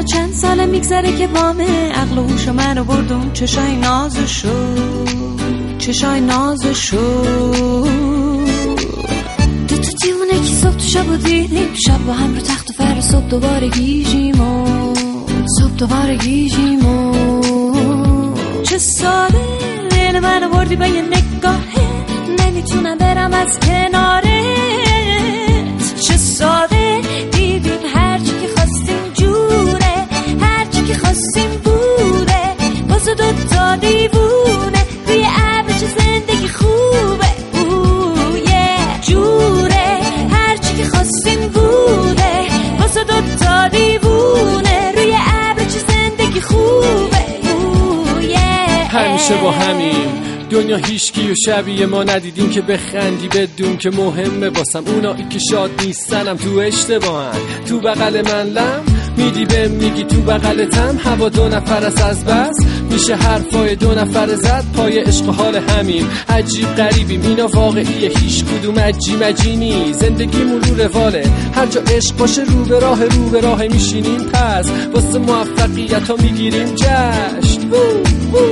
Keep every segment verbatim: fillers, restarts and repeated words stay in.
چند سال میگذره که بامه عقل و هوش منو بردون چشای نازشو چشای نازشو دو تا دیونه که صبح تو شب و دیدیم شب با هم رو تخت و فر صبح دوباره گیجیم و صبح دوباره گیجیم و چه ساده دل منو بردی با یه نگاهه نمیتونم برم از کنارت چه ساده دیدیم هرچی که خواستیم جوره هرچی که خواستیم بوده واسه دوتا دیوونه روی ابر چه زندگی خوبه اوه یه جوره هرچی که خواستیم بوده واسه دوتا دیوونه روی ابر چه زندگی خوبه اوه یه همیشه با همین دنیا هیچکی و شبیه ما ندیدیم که بخندی بدون که مهمه باسم اونایی که شاد نیستنم تو اشتباهن تو بغل من لم میدی بهم میگی تو بغلتم هوا دو نفر است از بس میشه حرفای دو نفر زد پای عشق حال همین عجیب غریبیم اینا واقعیه هیچ کدوم عجی مجینی زندگیمون رو رواله هر جا عشق باشه رو به راه رو به راه میشینیم پس واسه موفقیت ها میگیریم جشن وو وو.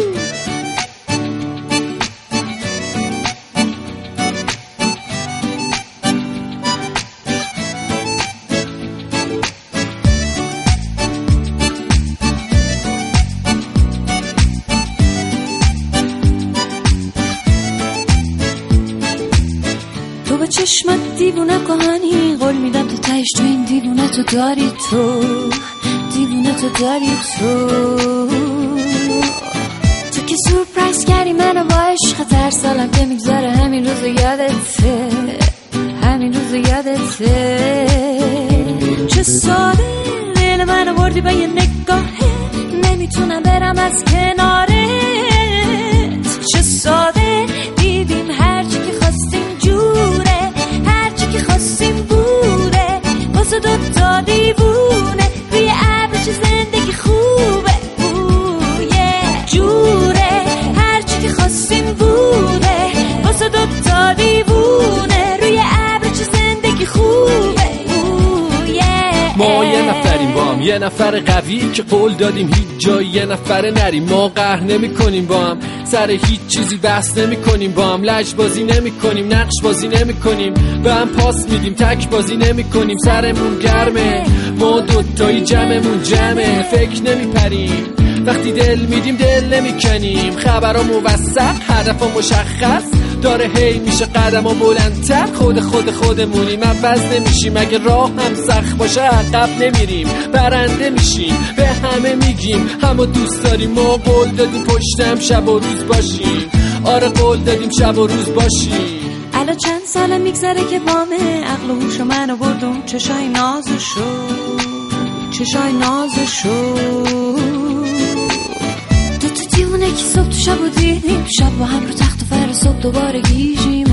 تو به چشمت دیوونه کهانی قول میدم تو تهش تو این دیوونه تو داری تو دیوونه تو داری تو تو که سورپرایز کردی منو با عشق هر سالم که میگذاره همین روزو یادته همین روزو یادته چه ساده دل منو بردی با یه نگاهه نمیتونم برم از کنارت چه ساده دیدیم هرچی که خواستیم جوره هرچی که خواستیم بوده واسه دوتا دیوونه روی ابر چه زندگی خوبه اوه یه جوره هرچی که خواستیم بوده واسه دوتا دیوونه روی ابر چه زندگی خوبه اوه یه ما یه نفریم با هم یه نفر قوی که قول دادیم هیچ جای یه نفر نریم ما قهر نمی کنیم با هم سر هیچ چیزی بحث نمی کنیم با هم لج بازی نمی کنیم نقش بازی نمی کنیم به هم پاس میدیم تک بازی نمی کنیم سرمون گرمه ما دوتایی جمعمون جمعه فکر نمی پریم وقتی دل میدیم دل نمی کنیم خبرها موثق هدفها مشخص داره هی میشه قدم ها بلندتر خود خود خودمونیم عوض نمیشیم اگه راه هم سخت باشه عقب نمیریم برنده میشیم به همه میگیم همه دوست داریم ما قول دادیم پشتم شب و روز باشیم آره قول دادیم شب و روز باشیم الان چند ساله میگذره که بامه عقل و هوش منو بردون چشای نازشو چشای نازشو دو تا دیوونه که صبح تو شب و دیدیم شب با هم رو تخت و فر صبح دوباره گیجیم